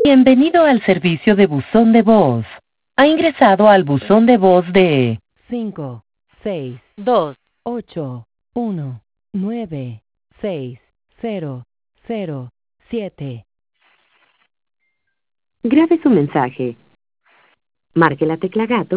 Bienvenido al servicio de buzón de voz. Ha ingresado al buzón de voz de 5, 6, 2, 8, 1, 9, 6, 0, 0, 7. Grabe su mensaje. Marque la tecla gato